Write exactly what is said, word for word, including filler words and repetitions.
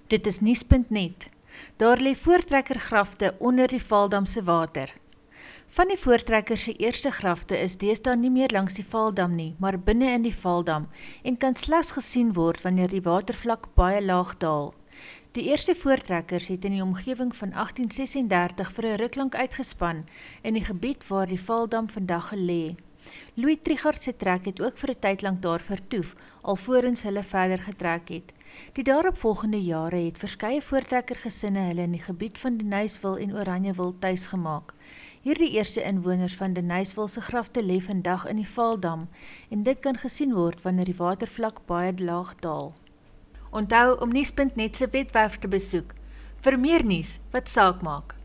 Dit is nuus punt net. Daar lê voortrekkergrafte onder die Vaaldamse water. Van die voortrekker se eerste grafte is deesdae nie meer langs die Vaaldam nie, maar binne in die Vaaldam en kan slegs gesien word wanneer die watervlak baie laag daal. Die eerste voortrekkers het in die omgewing van agtien sesendertig vir 'n ruk lank uitgespan in die gebied waar die Vaaldam vandag gelê. Louis Trichardt se trek het ook vir 'n tyd lank daar vertoef, alvorens hulle verder getrek het. Die daaropvolgende jare het verskeie voortrekkergesinne hulle in die gebied van Deniswil en Oranjewil tuis gemaak. Hierdie eerste inwoners van Deniswil se grafte lê vandag in die Vaaldam en dit kan gesien word wanneer die watervlak baie laag daal. Onthou om nuus punt net se webwerf te besoek vir meer nuus wat saak maak.